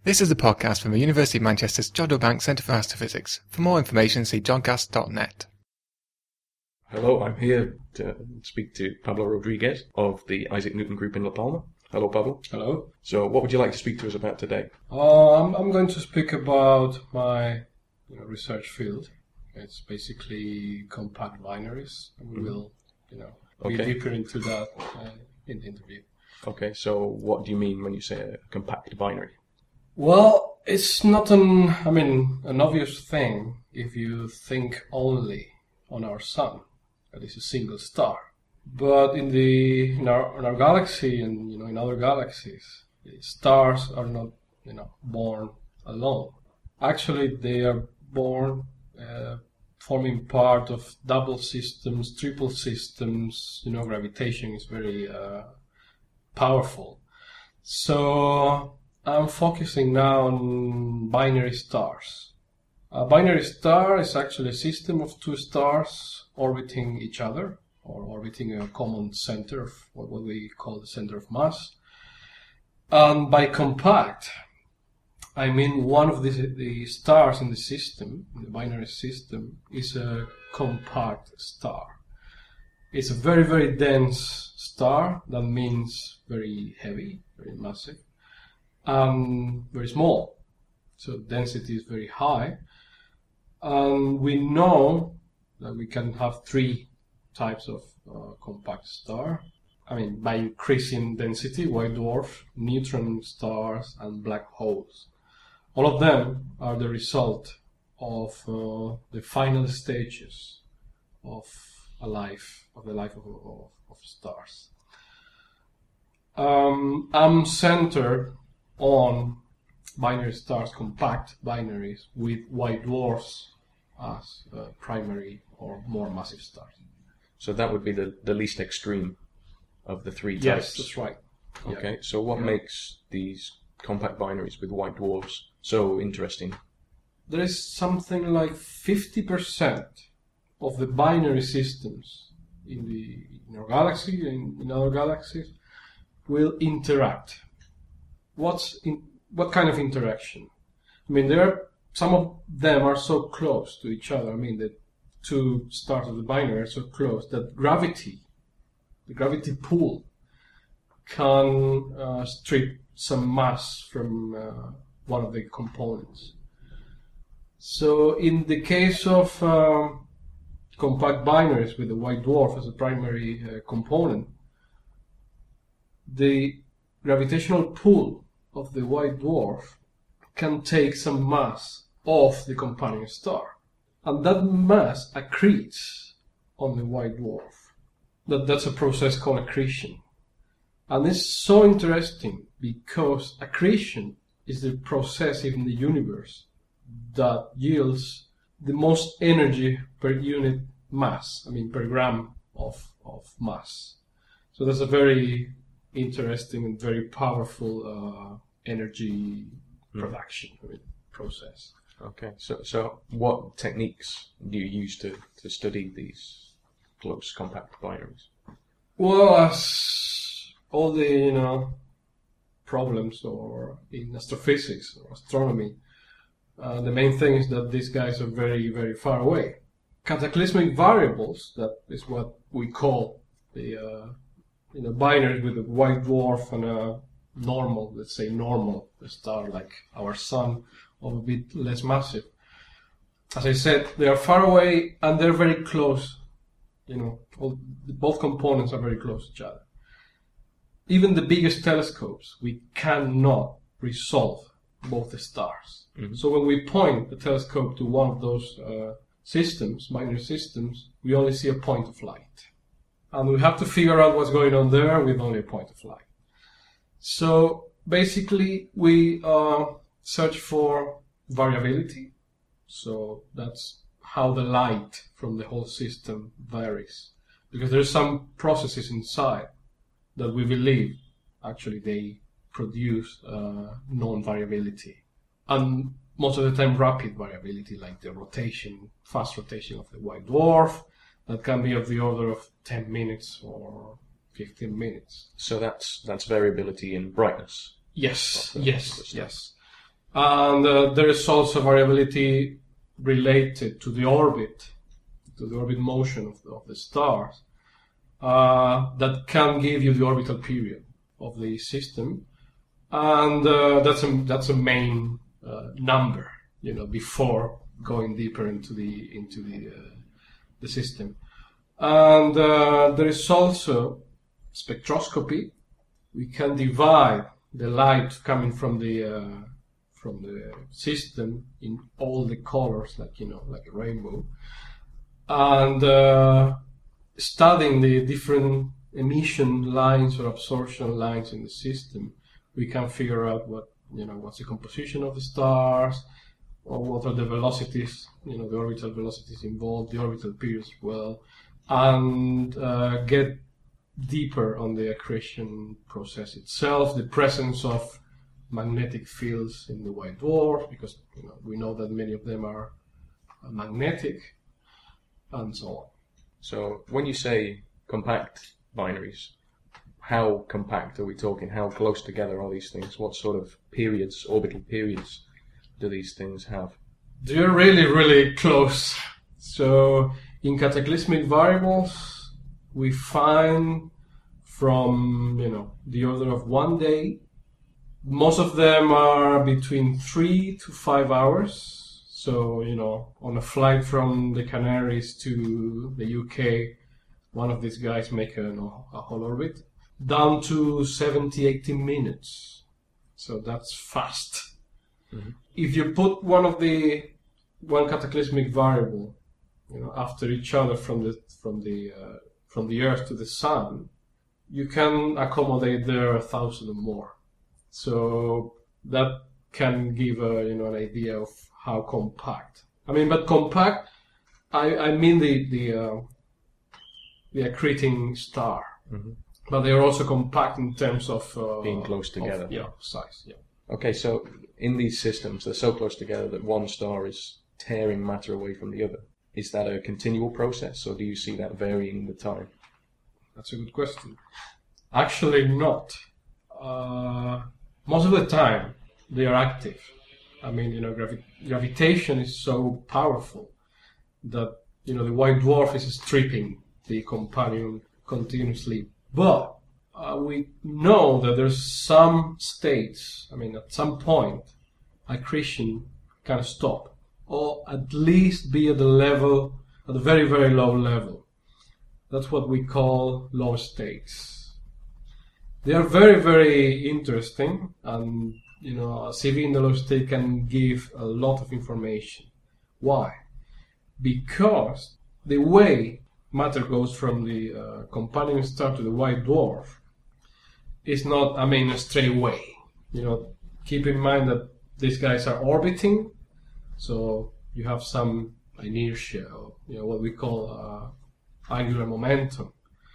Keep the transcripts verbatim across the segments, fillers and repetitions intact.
This is a podcast from the University of Manchester's Jodrell Bank Centre for Astrophysics. For more information, see jodcast dot net. Hello, I'm here to speak to Pablo Rodriguez of the Isaac Newton Group in La Palma. Hello, Pablo. Hello. So, what would you like to speak to us about today? Uh, I'm, I'm going to speak about my you know, research field. It's basically compact binaries, and we will, you know, be Okay. deeper into that uh, in the interview. Okay, so what do you mean when you say a compact binary? Well, it's not an, I mean, an obvious thing if you think only on our sun, that is a single star. But in the in our, in our galaxy and you know in other galaxies, stars are not you know born alone. Actually, they are born uh, forming part of double systems, triple systems. You know, gravitation is very uh, powerful. So I'm focusing now on binary stars. A binary star is actually a system of two stars orbiting each other, or orbiting a common center of what we call the center of mass. And by compact, I mean one of the, the stars in the system, in the binary system, is a compact star. It's a very, very dense star. That means very heavy, very massive, and very small. So density is very high. And we know that we can have three types of uh, compact star. I mean, by increasing density, white dwarf, neutron stars, and black holes. All of them are the result of uh, the final stages of a life, of the life of, of, of stars. Um, I'm centered on binary stars, compact binaries, with white dwarfs as uh, primary or more massive stars. So that would be the, the least extreme of the three types? Yes, that's right. Okay, Yeah. so what Yeah. makes these compact binaries with white dwarfs so interesting? There is something like fifty percent of the binary systems in the in our galaxy and in other galaxies will interact. What's in what kind of interaction? I mean, there are some of them are so close to each other. I mean, the two stars of the binary are so close that gravity, the gravity pull, can uh, strip some mass from uh, one of the components. So, in the case of uh, compact binaries with the white dwarf as a primary uh, component, the gravitational pull of the white dwarf can take some mass off the companion star. And that mass accretes on the white dwarf. That, that's a process called accretion. And it's so interesting because accretion is the process in the universe that yields the most energy per unit mass, I mean per gram of, of mass. So that's a very interesting and very powerful uh, energy production I mean, process. Okay, so so what techniques do you use to, to study these close compact binaries? Well, as all the you know problems or in astrophysics or astronomy, uh, the main thing is that these guys are very very far away. Cataclysmic variables, that is what we call the uh, you know binaries with a white dwarf and a normal, let's say normal star like our sun, or a bit less massive. As I said, they are far away and they're very close. You know, all, both components are very close to each other. Even the biggest telescopes, we cannot resolve both the stars. Mm-hmm. So when we point the telescope to one of those uh, systems, binary systems, we only see a point of light. And we have to figure out what's going on there with only a point of light. So basically, we uh, search for variability. So that's how the light from the whole system varies. Because there's some processes inside that we believe actually they produce uh, non-variability. And most of the time rapid variability, like the rotation, fast rotation of the white dwarf, that can be of the order of ten minutes or fifteen minutes. So that's that's variability in brightness. Yes, of the- yes, of the star. yes. And uh, there is also variability related to the orbit, to the orbit motion of the, of the stars, uh, that can give you the orbital period of the system, and uh, that's a that's a main uh, number, you know, before going deeper into the into the uh, the system. And uh, there is also spectroscopy. We can divide the light coming from the uh, from the system in all the colors, like, you know, like a rainbow, and uh, studying the different emission lines or absorption lines in the system, we can figure out what, you know, what's the composition of the stars, or what are the velocities, you know, the orbital velocities involved, the orbital periods as well, and uh, get deeper on the accretion process itself, the presence of magnetic fields in the white dwarf, because, you know, we know that many of them are magnetic, and so on. So when you say compact binaries, how compact are we talking? How close together are these things? What sort of periods, orbital periods, do these things have? They're really, really close. So in cataclysmic variables, we find from, you know, the order of one day. Most of them are between three to five hours. So, you know, on a flight from the Canaries to the U K, one of these guys make a, you know, a whole orbit, down to seventy, eighty minutes. So that's fast. Mm-hmm. If you put one of the one cataclysmic variable, you know, after each other from the from the uh, from the Earth to the Sun, you can accommodate there a thousand or more. So that can give a, you know, an idea of how compact. I mean, but compact, I I mean the the uh, the accreting star, mm-hmm. but they are also compact in terms of uh, being close together. Of, yeah, size. Yeah. Okay, so in these systems, they're so close together that one star is tearing matter away from the other. Is that a continual process, or do you see that varying with time? That's a good question. Actually, not. Uh, most of the time, they are active. I mean, you know, gravi- gravitation is so powerful that, you know, the white dwarf is stripping the companion continuously. But uh, we know that there's some states, I mean, at some point, accretion can stop, or at least be at the level, at a very, very low level. That's what we call low states. They are very, very interesting, and, you know, a C V in the low state can give a lot of information. Why? Because the way matter goes from the uh, companion star to the white dwarf is not, I mean, a straight way. You know, keep in mind that these guys are orbiting, so you have some inertia, or, you know, what we call uh, angular momentum.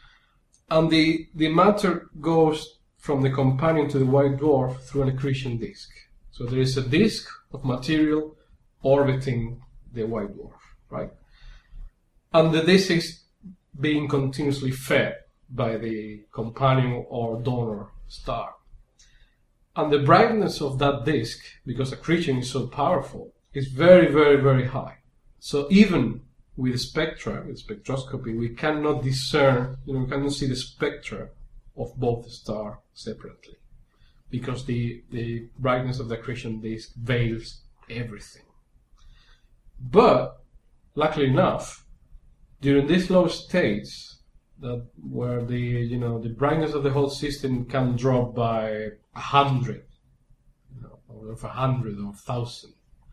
And the, the matter goes from the companion to the white dwarf through an accretion disk. So there is a disk of material orbiting the white dwarf, right? And the disk is being continuously fed by the companion or donor star. And the brightness of that disk, because accretion is so powerful, is very, very, very high. So even with spectra, with spectroscopy, we cannot discern, you know, we cannot see the spectra of both stars separately, because the, the brightness of the accretion disk veils everything. But, luckily enough, during these low states, that where the, you know, the brightness of the whole system can drop by a hundred, you know, or a hundred or a thousand,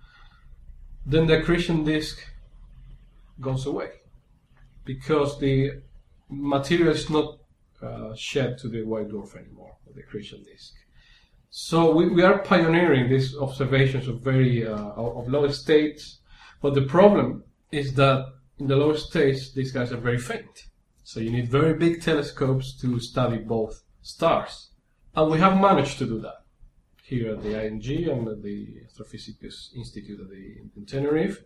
then the accretion disk goes away, because the material is not uh, shed to the white dwarf anymore, the accretion disk. So we, we are pioneering these observations of very uh, of low states, but the problem is that in the low states these guys are very faint. So you need very big telescopes to study both stars, and we have managed to do that here at the I N G and at the Astrophysics Institute at the in Tenerife,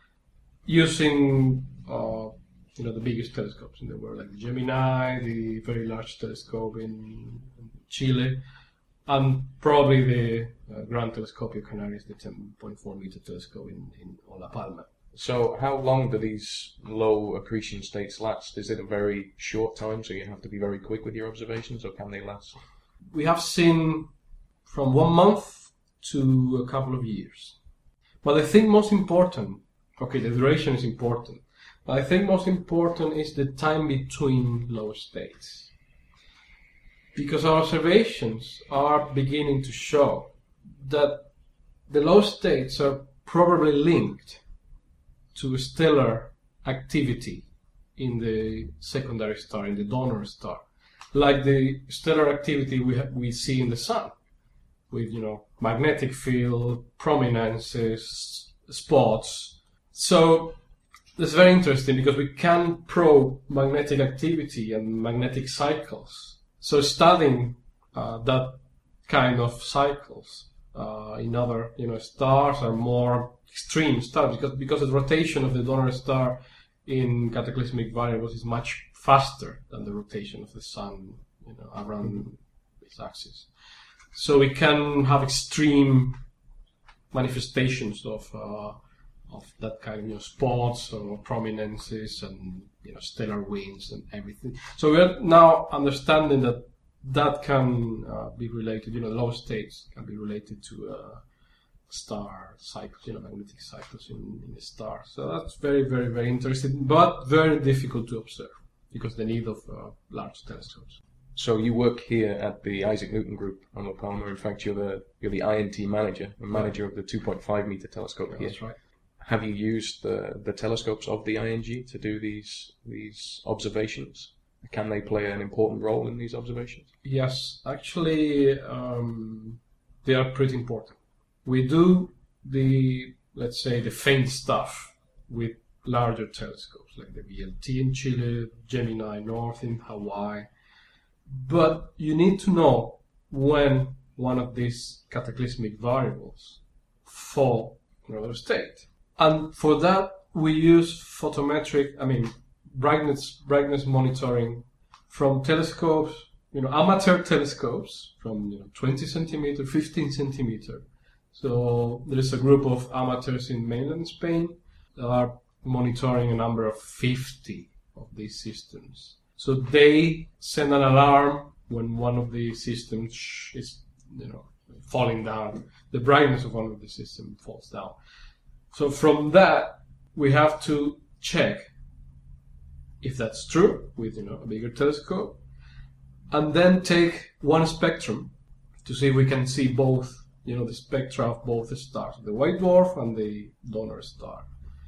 using uh, you know, the biggest telescopes in the world, like the Gemini, the very large telescope in Chile, And probably the uh, Gran Telescopio Canaris, the ten point four meter telescope in, in on La Palma. So how long do these low accretion states last? Is it a very short time, so you have to be very quick with your observations, or can they last? We have seen from one month to a couple of years. But I think most important, okay, the duration is important, but I think most important is the time between low states. Because our observations are beginning to show that the low states are probably linked to stellar activity in the secondary star, in the donor star, like the stellar activity we ha- we see in the sun, with, you know, magnetic field, prominences, spots. So that's very interesting because we can probe magnetic activity and magnetic cycles. So studying uh, that kind of cycles uh, in other, you know, stars are more extreme stars because because the rotation of the donor star in cataclysmic variables is much faster than the rotation of the sun, you know, around its axis. So we can have extreme manifestations of uh, of that kind of, you know, spots or prominences and, you know, stellar winds and everything. So we are now understanding that that can uh, be related, you know, low states can be related to uh, star cycles, you know, magnetic cycles in, in the stars. So that's very, very, very interesting, but very difficult to observe because the need of uh, large telescopes. So you work here at the Isaac Newton Group on La Palma. In fact, you're the you're the I N T manager, the manager of the two point five meter telescope Yeah, here. that's right. Have you used the the telescopes of the I N G to do these these observations? Can they play an important role in these observations? Yes, actually, um, they are pretty important. We do the, let's say, the faint stuff with larger telescopes like the V L T in Chile, Gemini North in Hawaii. But you need to know when one of these cataclysmic variables fall in another state. And for that, we use photometric, I mean, brightness brightness monitoring from telescopes, you know, amateur telescopes from, you know, twenty centimeter, fifteen centimeter. So there is a group of amateurs in mainland Spain that are monitoring a number of fifty of these systems. So they send an alarm when one of the systems is, you know, falling down. The brightness of one of the systems falls down. So from that, we have to check if that's true with, you know, a bigger telescope, and then take one spectrum to see if we can see both, you know, the spectra of both the stars, the white dwarf and the donor star.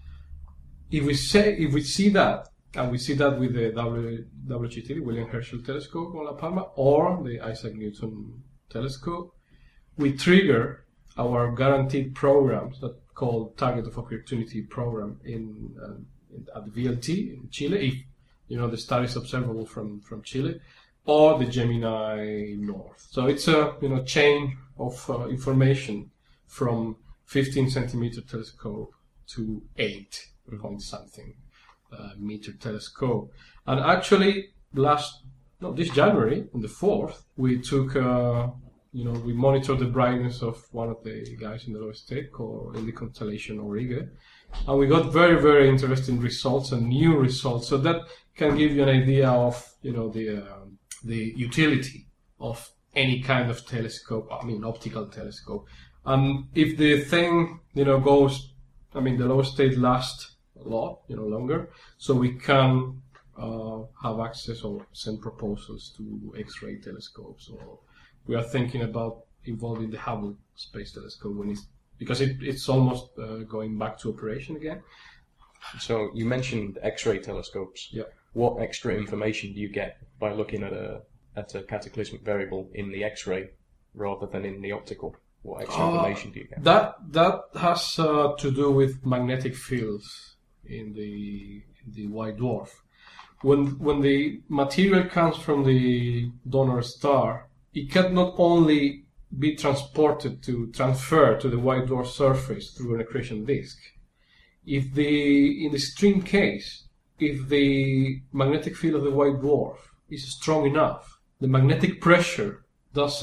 If we say, if we see that, and we see that with the W G T, the William Herschel Telescope on La Palma, or the Isaac Newton Telescope, we trigger our guaranteed programs that called Target of Opportunity program in, uh, in at the V L T in Chile, if, you know, the star is observable from, from Chile, or the Gemini North. So it's a, you know, chain of uh, information from fifteen centimeter telescope to eight point something uh, meter telescope. And actually, last no, this January, on the fourth, we took. Uh, You know, we monitored the brightness of one of the guys in the low state called in the constellation Auriga, and we got very, very interesting results and new results. So that can give you an idea of, you know, the uh, the utility of any kind of telescope. I mean, optical telescope. And if the thing, you know, goes, I mean, the low state lasts a lot, you know, longer, so we can uh, have access or send proposals to X-ray telescopes, or we are thinking about involving the Hubble Space Telescope when it's, because it, it's almost uh, going back to operation again. So you mentioned X-ray telescopes. Yeah. What extra information do you get by looking at a at a cataclysmic variable in the X-ray rather than in the optical? What extra Uh, information do you get? That that has uh, to do with magnetic fields in the in the white dwarf. When when the material comes from the donor star, it can not only be transported to transfer to the white dwarf surface through an accretion disk. If the, in the extreme case, if the magnetic field of the white dwarf is strong enough, the magnetic pressure doesn't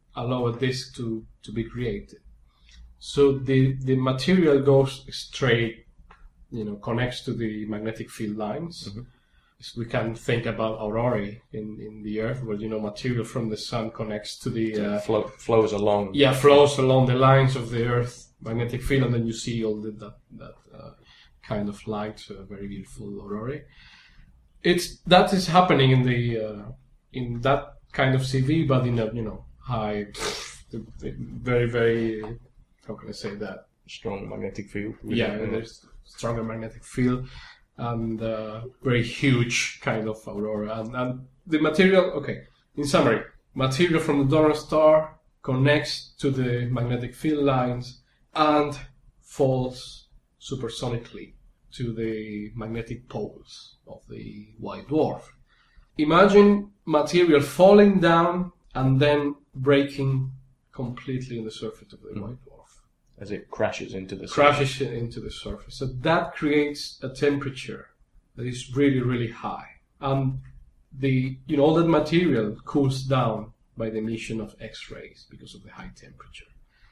allow a disk to, to be created. So the, the material goes straight, you know, connects to the magnetic field lines. Mm-hmm. So we can think about aurorae in, in the Earth, where, you know, material from the sun connects to the... So uh, it flow, flows along. Yeah, flows along the lines of the Earth magnetic field, and then you see all the, that, that uh, kind of light, uh, very beautiful aurorae. It's, that is happening in the uh, in that kind of C V, but in a, you know, high, very, very, how can I say that? Strong magnetic field. Yeah, there's stronger magnetic field and uh, very huge kind of aurora. And, and the material, okay, in summary, material from the donor star connects to the magnetic field lines and falls supersonically to the magnetic poles of the white dwarf. Imagine material falling down and then breaking completely on the surface of the mm. white dwarf. As it crashes into the crashes surface. into the surface. So that creates a temperature that is really, really high. And the you know all that material cools down by the emission of X-rays because of the high temperature.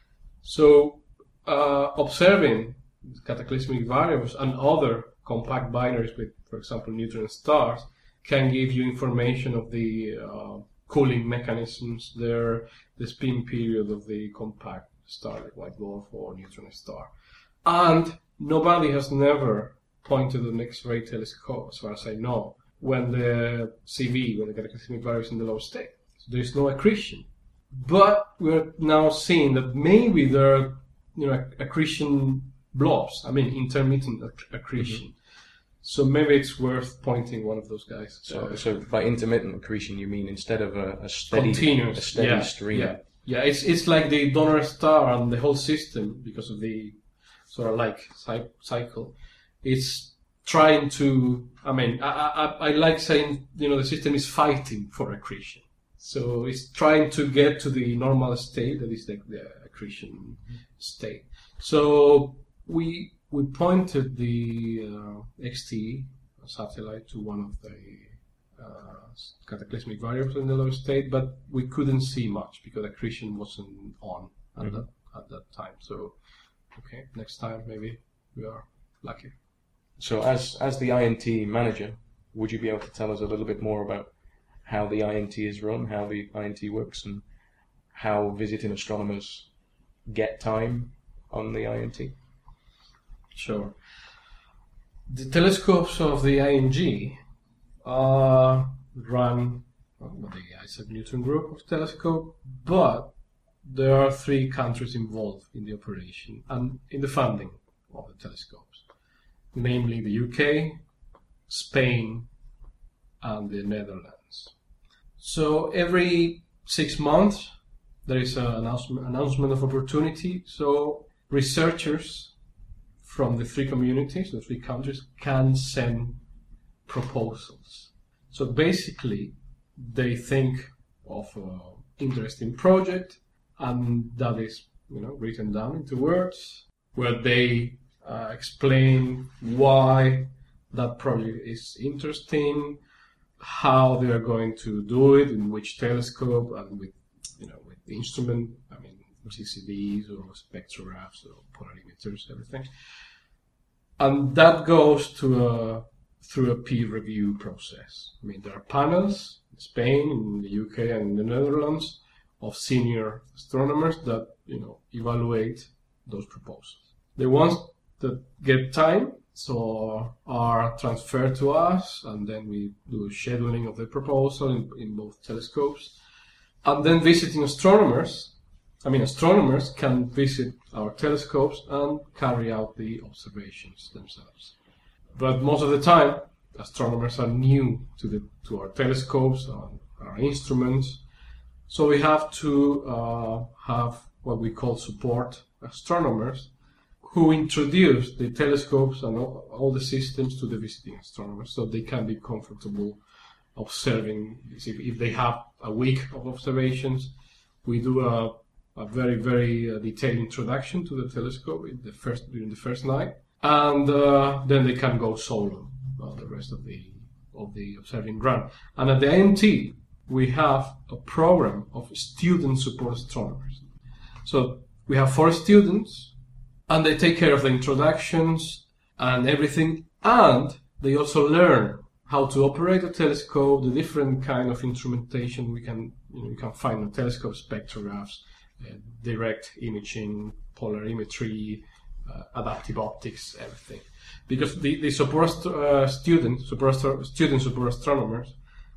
So uh, observing cataclysmic variables and other compact binaries with, for example, neutron stars, can give you information of the uh, cooling mechanisms there, the spin period of the compact star like white dwarf or neutron star. And nobody has never pointed an X-ray telescope, as far as I know, when the C V, when the cataclysmic variable is in the low state. So there is no accretion. But we're now seeing that maybe there are, you know, accretion blobs, I mean intermittent acc- accretion. Mm-hmm. So maybe it's worth pointing one of those guys. So, uh, so by intermittent accretion, you mean instead of a, a steady, continuous, a steady yeah, stream? Yeah, yeah. It's it's like the donor star and the whole system, because of the sort of like cy- cycle. It's trying to. I mean, I, I I like saying, you know, the system is fighting for accretion. So it's trying to get to the normal state, that is the, the accretion mm-hmm. state. So we. We pointed the uh, X T satellite to one of the uh, cataclysmic variables in the low state, but we couldn't see much because accretion wasn't on at, mm-hmm. that, at that time. So, okay, next time maybe we are lucky. So as as the I N T manager, would you be able to tell us a little bit more about how the I N T is run, how the I N T works, and how visiting astronomers get time on the I N T? Sure. The telescopes of the I N G are run by the Isaac Newton group of telescope, but there are three countries involved in the operation and in the funding of the telescopes, namely the U K, Spain, and the Netherlands. So every six months there is an announcement, announcement of opportunity, so researchers from the three communities, the three countries, can send proposals. So basically, they think of an interesting project, and that is, you know, written down into words, where they uh, explain why that project is interesting, how they are going to do it, in which telescope, and with, you know, with the instrument, I mean, C C Ds or spectrographs or polarimeters, everything. And that goes to a, through a peer review process. I mean, there are panels in Spain, in the U K, and in the Netherlands of senior astronomers that, you know, evaluate those proposals. The ones that get time, so are transferred to us, and then we do a scheduling of the proposal in, in both telescopes. And then visiting astronomers, I mean, astronomers can visit our telescopes and carry out the observations themselves. But most of the time, astronomers are new to the to our telescopes and our instruments, so we have to uh, have what we call support astronomers who introduce the telescopes and all, all the systems to the visiting astronomers, so they can be comfortable observing. If, if they have a week of observations, we do a a very, very uh, detailed introduction to the telescope in the first, during the first night, and uh, then they can go solo uh, the rest of the of the observing run. And at the I N T, we have a program of student support astronomers. So we have four students, and they take care of the introductions and everything, and they also learn how to operate a telescope, the different kind of instrumentation we can, you know, you can find on telescope, spectrographs, uh, direct imaging, polarimetry, uh, adaptive optics, everything. Because the, the support uh, students, support, student support astronomers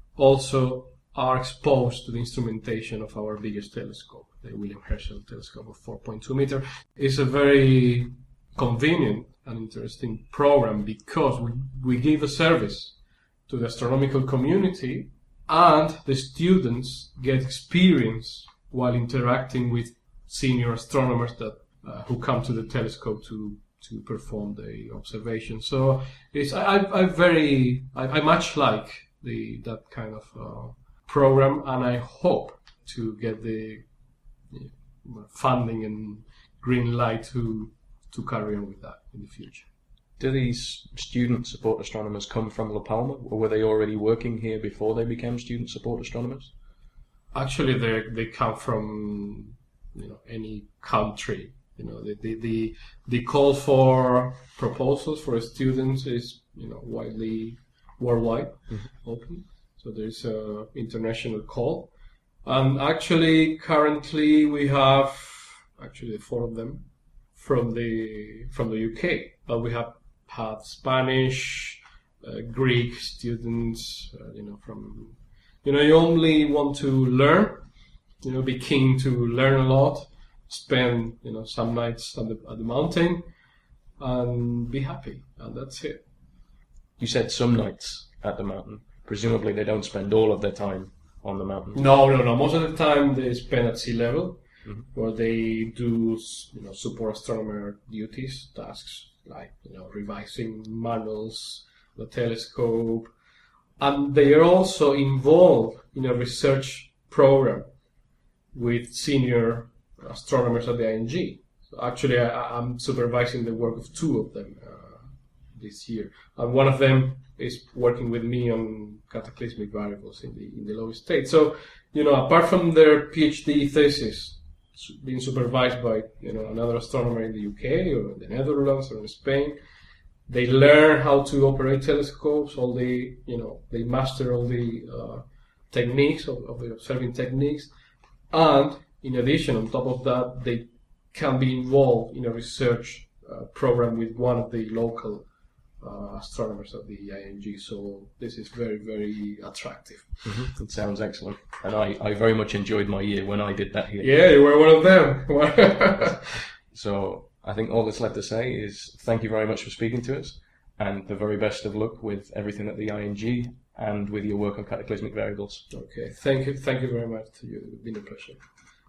also are exposed to the instrumentation of our biggest telescope, the William Herschel telescope of four point two meter. It's a very convenient and interesting program because we, we give a service to the astronomical community, and the students get experience while interacting with senior astronomers that uh, who come to the telescope to to perform the observation. So it's I I, I very I, I much like the that kind of uh, program, and I hope to get the you know, funding and green light to to carry on with that in the future. Do these student support astronomers come from La Palma, or were they already working here before they became student support astronomers? Actually, they they come from you know any country. You know the the the, the call for proposals for students is you know widely worldwide mm-hmm. open. So there's a international call, and actually currently we have actually four of them from the from the U K, but we have had Spanish, uh, Greek students, uh, you know, from, you know, you only want to learn, you know, be keen to learn a lot, spend, you know, some nights at the, at the mountain, and be happy, and that's it. You said some nights at the mountain. Presumably they don't spend all of their time on the mountain. No, no, no. Most of the time they spend at sea level, mm-hmm. where they do, you know, support astronomer duties, tasks, like, you know, revising manuals, the telescope, and they are also involved in a research program with senior astronomers at the I N G. So actually, I, I'm supervising the work of two of them uh, this year, and one of them is working with me on cataclysmic variables in the in the low state. So, you know, apart from their PhD thesis being supervised by, you know, another astronomer in the U K or the Netherlands or in Spain, they learn how to operate telescopes. All the, you know, they master all the uh, techniques of, of the observing techniques, and in addition, on top of that, they can be involved in a research uh, program with one of the local uh, astronomers at the I N G. So this is very, very attractive. Mm-hmm. It sounds excellent, and I, I very much enjoyed my year when I did that here. Yeah, you were one of them. So I think all that's left to say is thank you very much for speaking to us, and the very best of luck with everything at the I N G and with your work on cataclysmic variables. Okay, thank you, thank you very much to you. It's been a pleasure.